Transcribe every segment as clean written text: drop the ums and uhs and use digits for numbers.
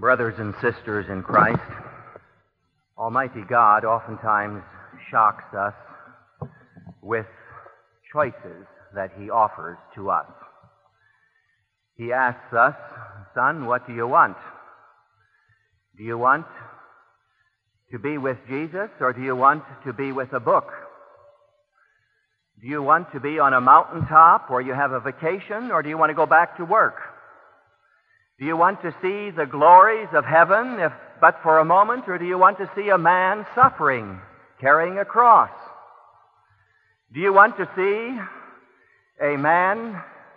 Brothers and sisters in Christ, Almighty God oftentimes shocks us with choices that He offers to us. He asks us, "Son, what do you want? Do you want to be with Jesus, or do you want to be with a book? Do you want to be on a mountaintop where you have a vacation, or do you want to go back to work? Do you want to see the glories of heaven, if but for a moment, or do you want to see a man suffering, carrying a cross? Do you want to see a man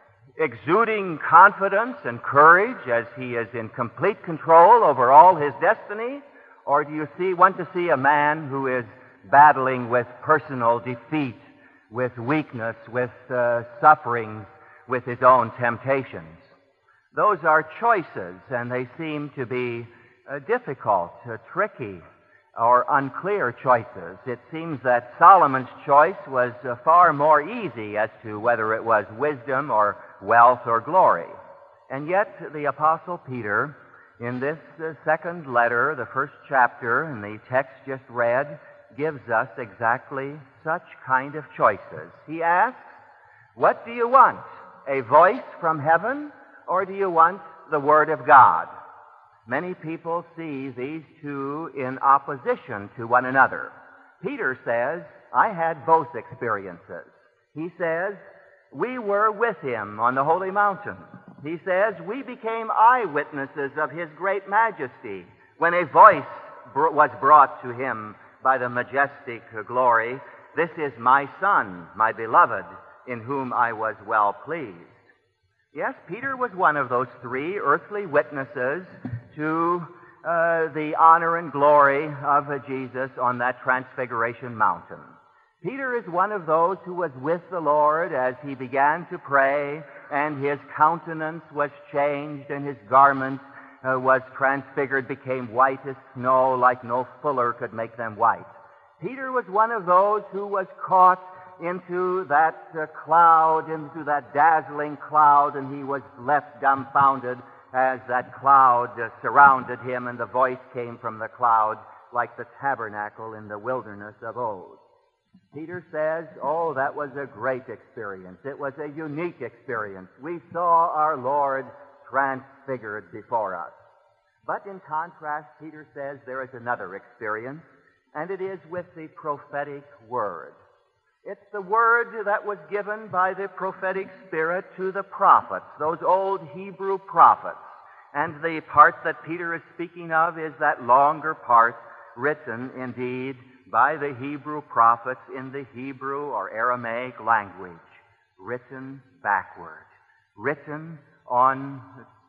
exuding confidence and courage as he is in complete control over all his destiny, or do you want to see a man who is battling with personal defeat, with weakness, with sufferings, with his own temptations?" Those are choices, and they seem to be difficult, tricky, or unclear choices. It seems that Solomon's choice was far more easy as to whether it was wisdom or wealth or glory. And yet the Apostle Peter, in this second letter, the first chapter, in the text just read, gives us exactly such kind of choices. He asks, "What do you want? A voice from heaven, or do you want the Word of God?" Many people see these two in opposition to one another. Peter says, "I had both experiences." He says, "We were with Him on the holy mountain." He says, "We became eyewitnesses of His great majesty when a voice was brought to Him by the majestic glory, 'This is my Son, my beloved, in whom I was well pleased.'" Yes, Peter was one of those three earthly witnesses to the honor and glory of Jesus on that Transfiguration Mountain. Peter is one of those who was with the Lord as He began to pray, and his countenance was changed, and his garment was transfigured, became white as snow, like no fuller could make them white. Peter was one of those who was caught into that cloud, into that dazzling cloud, and he was left dumbfounded as that cloud surrounded him, and the voice came from the cloud like the tabernacle in the wilderness of old. Peter says, "Oh, that was a great experience. It was a unique experience. We saw our Lord transfigured before us." But in contrast, Peter says there is another experience, and it is with the prophetic word. It's the word that was given by the prophetic Spirit to the prophets, those old Hebrew prophets. And the part that Peter is speaking of is that longer part, written indeed by the Hebrew prophets in the Hebrew or Aramaic language, written backward, written on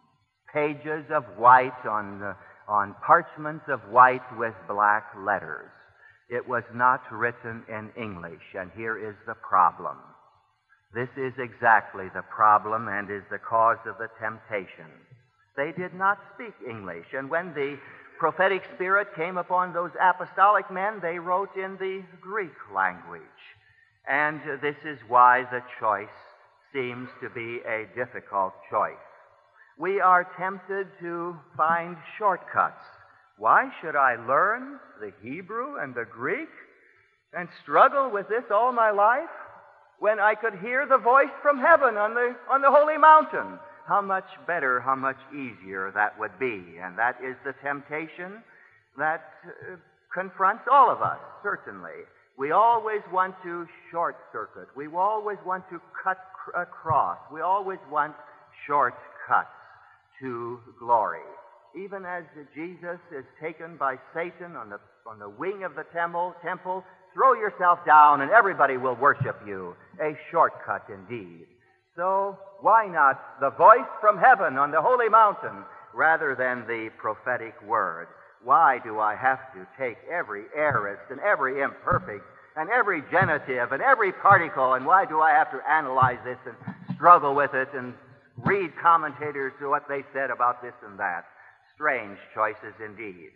pages of white, on parchments of white with black letters. It was not written in English, and here is the problem. This is exactly the problem and is the cause of the temptation. They did not speak English, and when the prophetic spirit came upon those apostolic men, they wrote in the Greek language. And this is why the choice seems to be a difficult choice. We are tempted to find shortcuts. Why should I learn the Hebrew and the Greek and struggle with this all my life when I could hear the voice from heaven on the holy mountain? How much better, how much easier that would be. And that is the temptation that confronts all of us, certainly. We always want to short-circuit. We always want to cut across. We always want shortcuts to glory. Even as Jesus is taken by Satan on the wing of the temple, throw yourself down and everybody will worship you. A shortcut indeed. So why not the voice from heaven on the holy mountain rather than the prophetic word? Why do I have to take every aorist and every imperfect and every genitive and every particle, and why do I have to analyze this and struggle with it and read commentators to what they said about this and that? Strange choices indeed.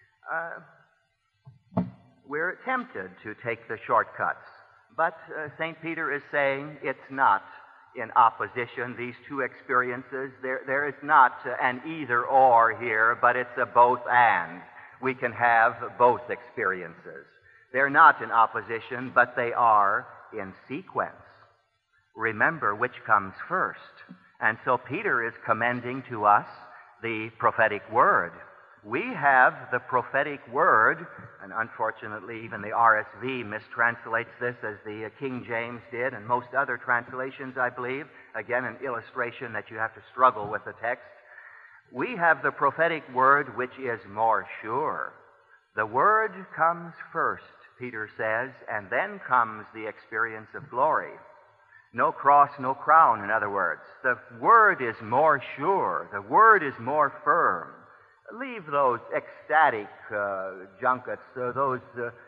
We're tempted to take the shortcuts, but St. Peter is saying it's not in opposition, these two experiences. There is not an either-or here, but it's a both-and. We can have both experiences. They're not in opposition, but they are in sequence. Remember which comes first. And so Peter is commending to us the prophetic word. We have the prophetic word, and unfortunately even the RSV mistranslates this as the King James did, and most other translations, I believe. Again, an illustration that you have to struggle with the text. We have the prophetic word which is more sure. The word comes first, Peter says, and then comes the experience of glory. No cross, no crown, in other words. The word is more sure. The word is more firm. Leave those ecstatic junkets, those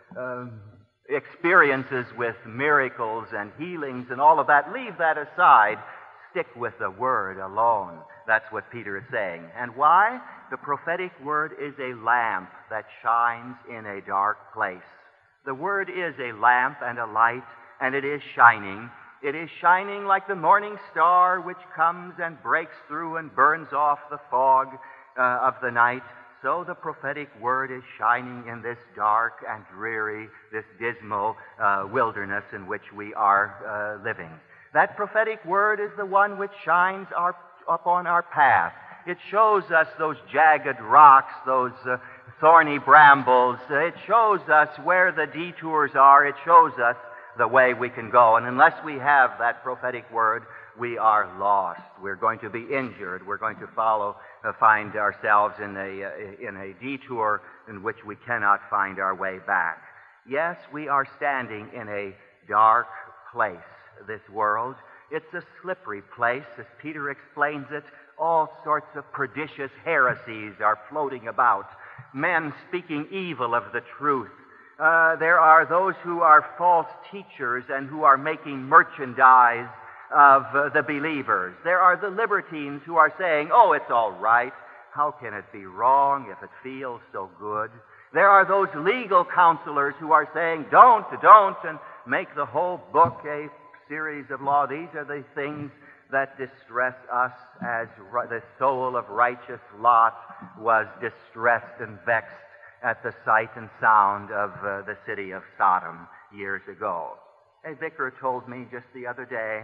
experiences with miracles and healings and all of that. Leave that aside. Stick with the word alone. That's what Peter is saying. And why? The prophetic word is a lamp that shines in a dark place. The word is a lamp and a light, and it is shining. It is shining like the morning star which comes and breaks through and burns off the fog of the night. So the prophetic word is shining in this dark and dreary, this dismal wilderness in which we are living. That prophetic word is the one which shines upon our path. It shows us those jagged rocks, those thorny brambles. It shows us where the detours are. It shows us the way we can go. And unless we have that prophetic word, we are lost. We're going to be injured. We're going to find ourselves in a detour in which we cannot find our way back. Yes, we are standing in a dark place, this world. It's a slippery place, as Peter explains it. All sorts of precious heresies are floating about. Men speaking evil of the truth. There are those who are false teachers and who are making merchandise of the believers. There are the libertines who are saying, oh, it's all right. How can it be wrong if it feels so good? There are those legal counselors who are saying, don't, and make the whole book a series of law. These are the things that distress us as the soul of righteous Lot was distressed and vexed at the sight and sound of the city of Sodom years ago. A vicar told me just the other day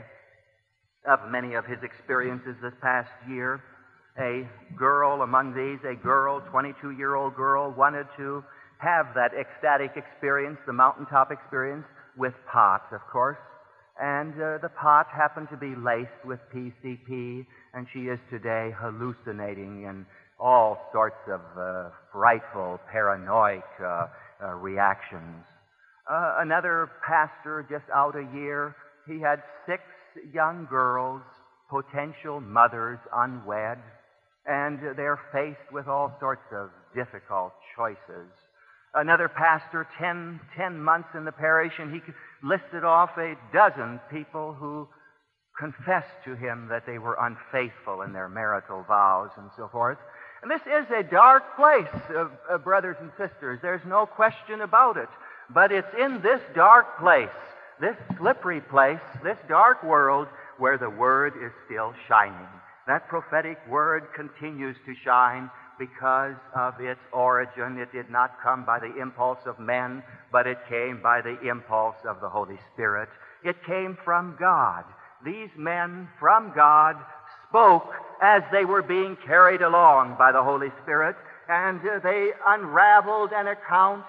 of many of his experiences this past year. A girl among these, a girl, 22-year-old girl, wanted to have that ecstatic experience, the mountaintop experience, with pot, of course. And the pot happened to be laced with PCP, and she is today hallucinating in all sorts of frightful, paranoid reactions. Another pastor, just out a year, he had 6 young girls, potential mothers, unwed, and they're faced with all sorts of difficult choices. Another pastor, 10 months in the parish, and he listed off a dozen people who confessed to him that they were unfaithful in their marital vows and so forth. And this is a dark place, brothers and sisters. There's no question about it. But it's in this dark place, this slippery place, this dark world, where the Word is still shining. That prophetic Word continues to shine because of its origin. It did not come by the impulse of men, but it came by the impulse of the Holy Spirit. It came from God. These men from God spoke as they were being carried along by the Holy Spirit, and they unraveled an account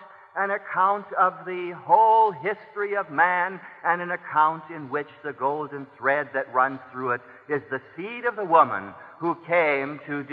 of the whole history of man, and an account in which the golden thread that runs through it is the seed of the woman who came to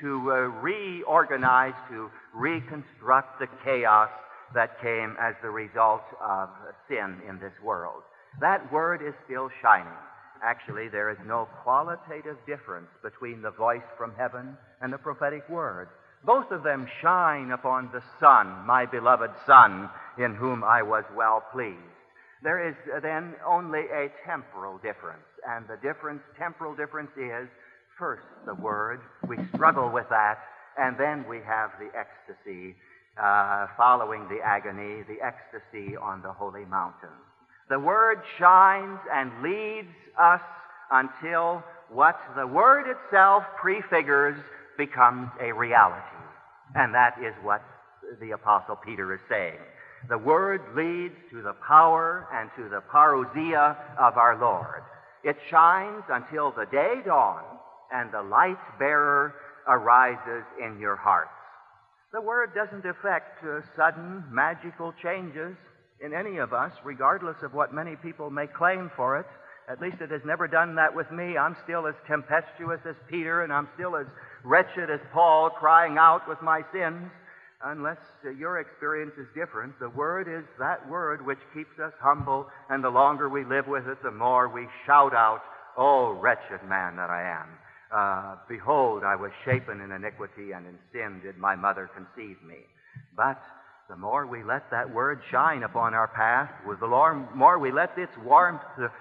reorganize, to reconstruct the chaos that came as the result of sin in this world. That word is still shining. Actually, there is no qualitative difference between the voice from heaven and the prophetic word. Both of them shine upon the Son, my beloved Son, in whom I was well pleased. There is then only a temporal difference, and the temporal difference is, first, the Word. We struggle with that, and then we have the ecstasy, following the agony, the ecstasy on the holy mountain. The Word shines and leads us until what the Word itself prefigures becomes a reality. And that is what the Apostle Peter is saying. The Word leads to the power and to the parousia of our Lord. It shines until the day dawns and the light bearer arises in your hearts. The Word doesn't effect sudden magical changes in any of us, regardless of what many people may claim for it. At least it has never done that with me. I'm still as tempestuous as Peter, and I'm still as wretched as Paul, crying out with my sins. Unless your experience is different, the Word is that Word which keeps us humble, and the longer we live with it, the more we shout out, "Oh, wretched man that I am! Behold, I was shapen in iniquity, and in sin did my mother conceive me." But the more we let that Word shine upon our path, the more we let its warmth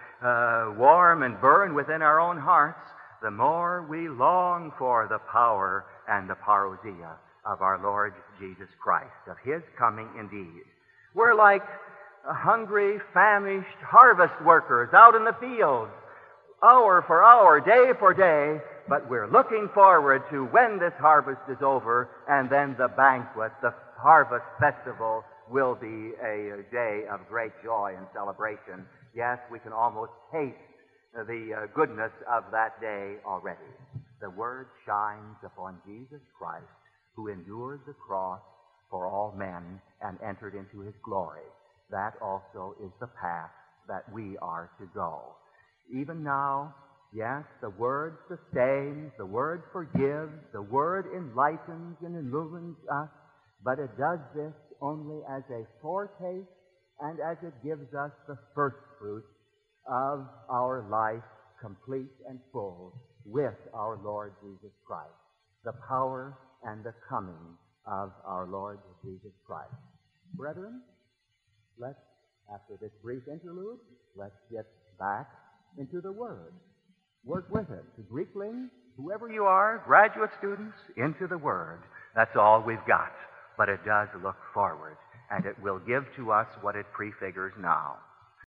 warm and burn within our own hearts, the more we long for the power and the parousia of our Lord Jesus Christ, of His coming indeed. We're like hungry, famished harvest workers out in the fields, hour for hour, day for day, but we're looking forward to when this harvest is over, and then the banquet, the harvest festival, will be a day of great joy and celebration. Yes, we can almost taste the goodness of that day already. The Word shines upon Jesus Christ, who endured the cross for all men and entered into His glory. That also is the path that we are to go. Even now, yes, the Word sustains, the Word forgives, the Word enlightens and illumines us, but it does this only as a foretaste and as it gives us the first fruits of our life, complete and full, with our Lord Jesus Christ, the power and the coming of our Lord Jesus Christ. Brethren, let's, after this brief interlude, let's get back into the Word. Work with it. The Greeklings, whoever you are, graduate students, into the Word. That's all we've got. But it does look forward, and it will give to us what it prefigures now.